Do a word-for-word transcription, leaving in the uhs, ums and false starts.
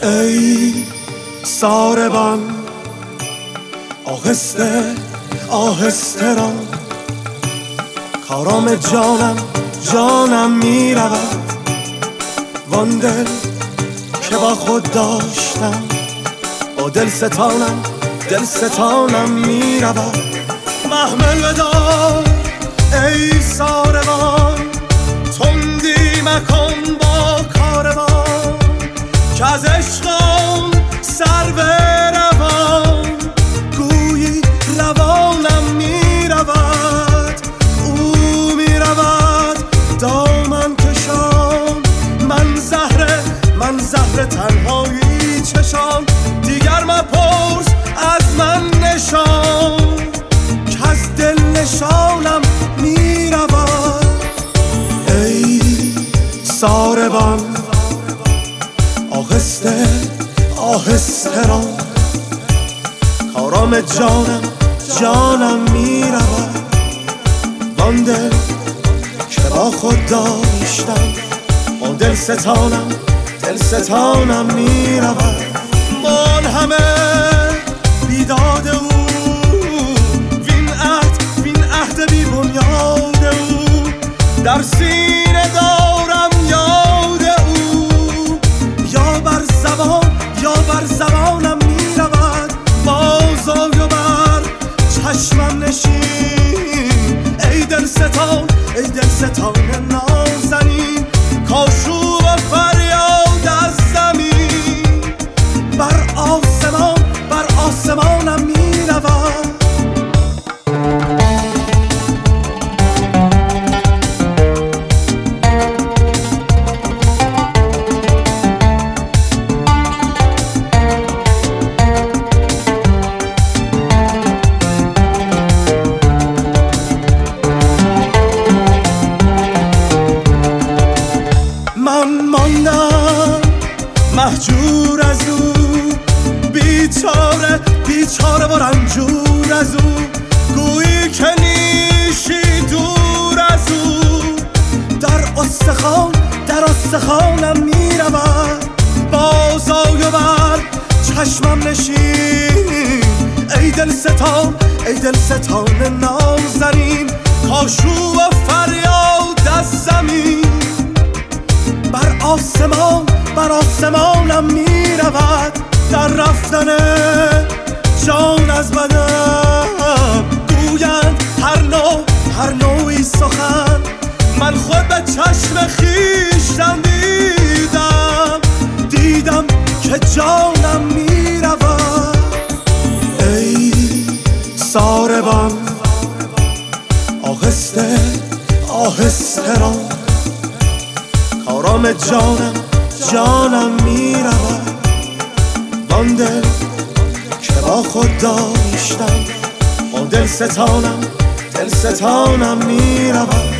ای ساربان آهسته آهسته را کارام جانم جانم می رود وان دل که با خود داشتم با دل ستانم دل ستانم می رود محمل بدار ای ساربان تندی مکن با کاروان که از عشقم سر بروان گویی روانم می رود او می رود دامن کشان من زهره من زهره تنهایی چشان دیگر مپرس از من نشان که از دل نشانم می رود ای ساربان آهسته آهسته را کارام جانم جانم می رود وان دل که با خود داشتم با دل ستانم دل ستانم می رود من همه بیداد او وین عهد وین عهد بی بنیاد او در سینه دارم یاد او یا بر زبان یا بر زبانم می رود بازآی و بر چشمم نشین ای دل ستان ای دل ستان نازنین کاشو و فریاد از زمین بر آسمان بر آسمانم می رود من ماندم مهجور از او بیچاره بیچاره و رنجور از او گویی که نیشی دور از او در استخوان در استخوانم می رود بازآی و بر چشمم نشین ای دل ستان ای دل ستان نازنین کاشو و فریاد از زمین بر آسمان بر آسمانم می رود در رفتن جان از بدن گویند هر نوع هر نوعی سخن من خود به چشم خویشتن دیدم دیدم که جانم می رود ای ساربان آهسته آهسته را کارام جانم جانم می رود وان دل که با خود داشتم با دل ستانم دل ستانم می رود